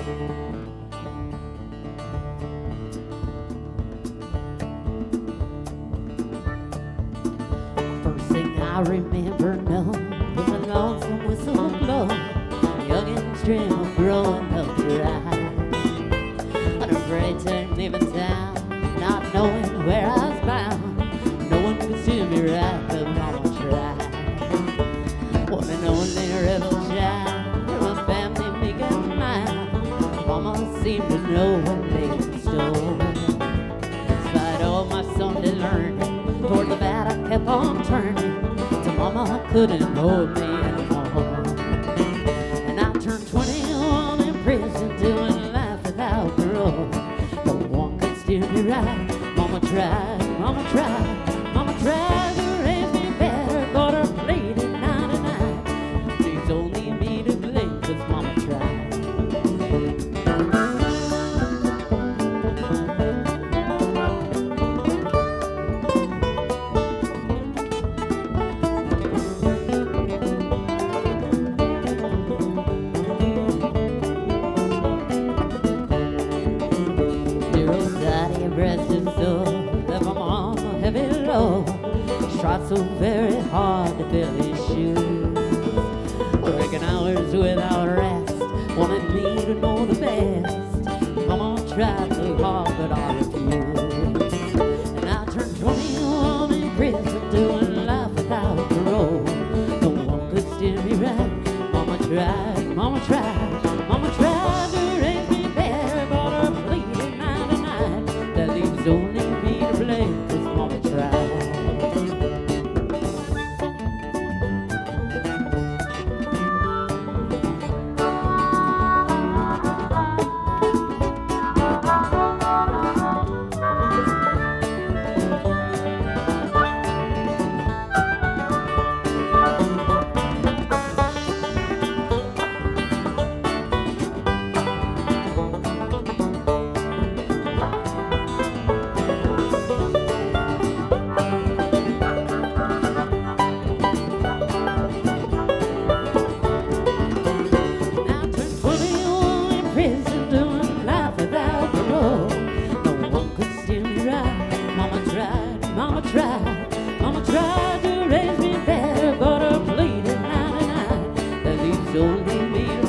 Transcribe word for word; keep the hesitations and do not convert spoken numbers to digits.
First thing I remember knowing was a lonesome whistle blow, young and trim, growing up dry. Unafraid to leaving town, not knowing where I was bound. No one could steer me right, but Mama tried. One and only rebel child, from a family big and mild. Mama seemed to know what they in store. Despite all my Sunday learning, toward the bad I kept on turning, till Mama couldn't hold me anymore. And I turned twenty-one in prison, doing life without parole. No one could steer me right. Mama tried, Mama tried, Mama tried to raise me better, but her played it ninety-nine. She's only me to blame, 'cause Mama tried. Rest his soul, left my mama heavy load. She tried so very hard to fill his shoes, working hours without rest, wanted me to know the best. Mama tried so hard, but I refused. And I turned twenty-one in prison, doing life without parole. No one could steer me right. Mama tried, Mama tried, Mama tried to raise me better, but her bleeding ninety-nine. That leaves only me to blame, 'cause Mama tried. Mama tried, Mama tried to raise me better, but her bleeding ninety-nine. That leaves only me to